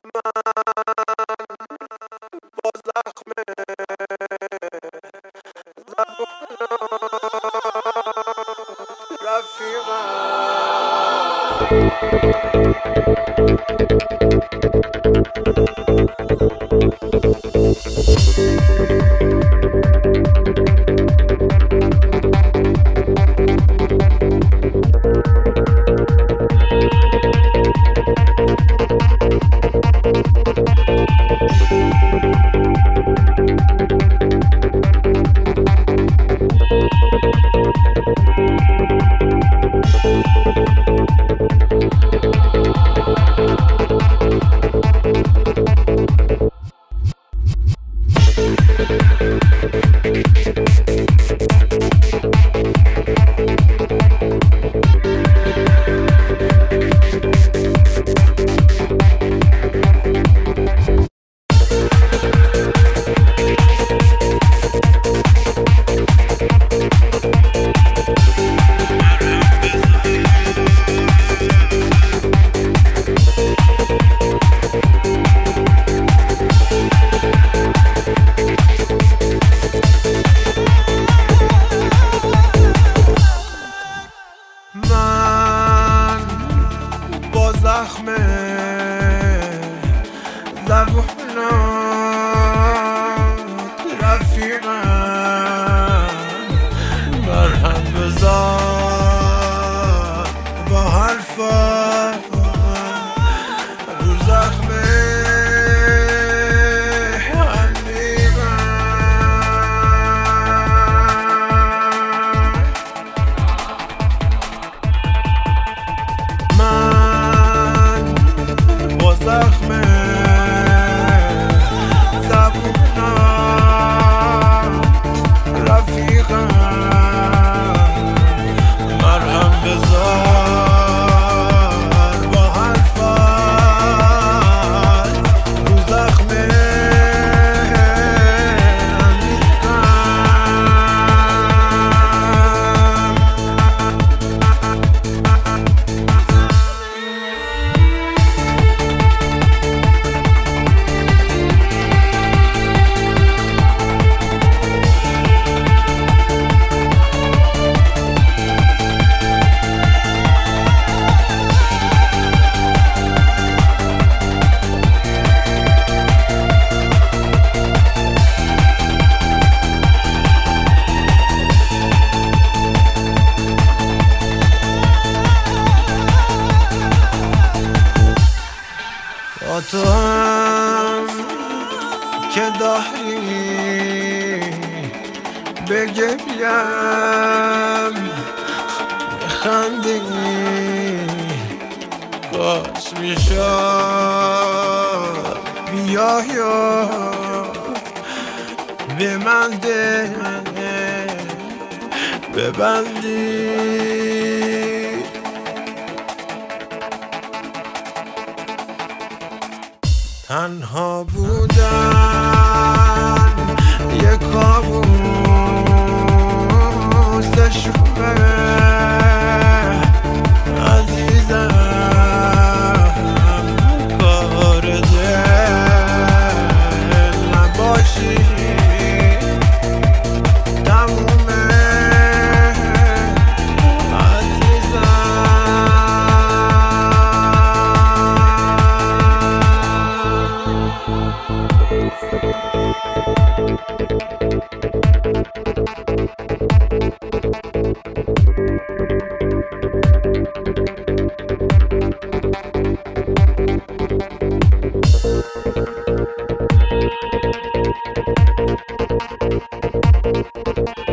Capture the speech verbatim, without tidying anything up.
با زخم من با زخم زبونات رفیقم مرهم بزار با حرفات رو زخم زخم زبونم رفیقم مرهم بزار با حرفات رو زخم تو هم که داری بگریم بخندی کاش میشد بیای و به من ده ببندی تنها بودن یک کابوس شومه عزیزم کار دل نباشی Thank you.